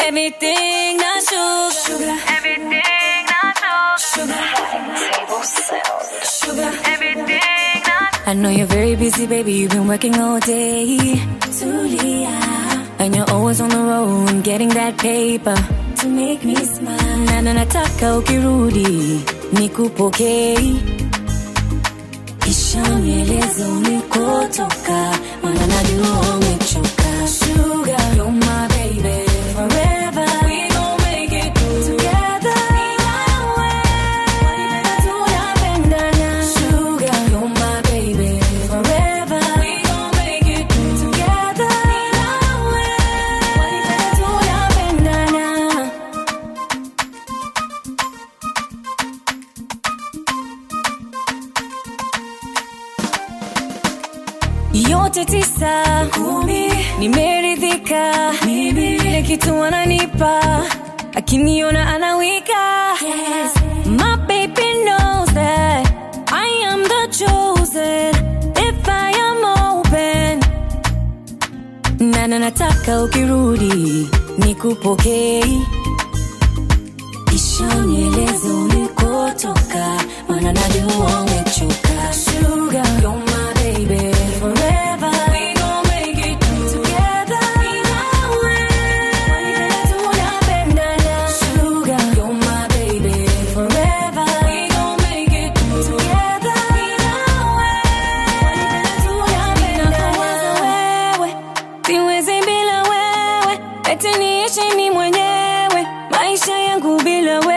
Everything not sugar. Everything not Sugar. table sound. Sugar. Everything not I know you're very busy, baby. You've been working all day. Tulia. And you're always on the road, getting that paper to make me smile. Na nataka ukirudi nikupokee, kisha nieleze ulikotoka, maana najua umechoka. Sugar, you're my baby forever. We gon' make it through together. Sugar, you're my baby forever. We gon' make it through together. Yote 9, 10, nimeridhika. Ile kitu ananipa, akiniona anawika. Yes. My baby knows that I am the chosen. If I am open, na nataka ukirudi nikupokee, kisha nieleze ulikotoka, maana najua umechoka. Sugar, you're my baby forever. We gon' make it through together. Sugar, you're my baby forever. We gon' make it through together. Wewe, siwezi bila wewe, eti niishi mimi mwenyewe, maisha yangu bila wewe.